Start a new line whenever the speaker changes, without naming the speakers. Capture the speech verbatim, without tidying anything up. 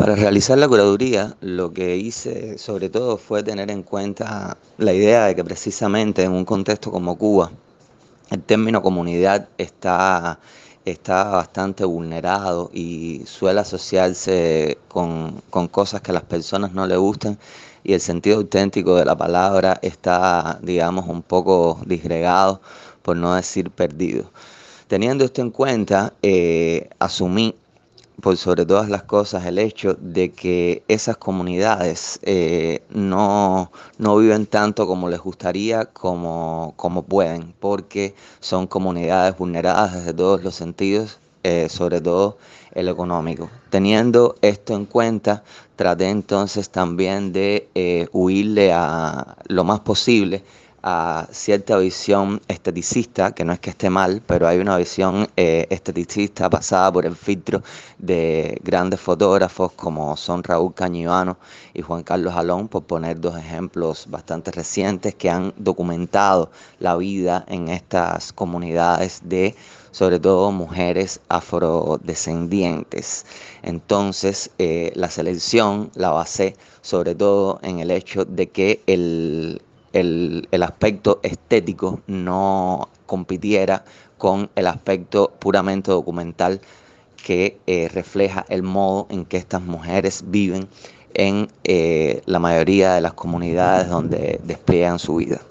Para realizar la curaduría, lo que hice sobre todo fue tener en cuenta la idea de que precisamente en un contexto como Cuba, el término comunidad está, está bastante vulnerado y suele asociarse con, con cosas que a las personas no les gustan y el sentido auténtico de la palabra está, digamos, un poco disgregado, por no decir perdido. Teniendo esto en cuenta, eh, asumí por sobre todas las cosas el hecho de que esas comunidades eh, no, no viven tanto como les gustaría, como, como pueden, porque son comunidades vulneradas desde todos los sentidos, eh, sobre todo el económico. Teniendo esto en cuenta, traté entonces también de eh, huirle a lo más posible a cierta visión esteticista, que no es que esté mal, pero hay una visión eh, esteticista pasada por el filtro de grandes fotógrafos como son Raúl Cañivano y Juan Carlos Alón, por poner dos ejemplos bastante recientes que han documentado la vida en estas comunidades de, sobre todo, mujeres afrodescendientes. Entonces, eh, la selección la basé sobre todo en el hecho de que el el, el aspecto estético no compitiera con el aspecto puramente documental que eh, refleja el modo en que estas mujeres viven en eh, la mayoría de las comunidades donde despliegan su vida.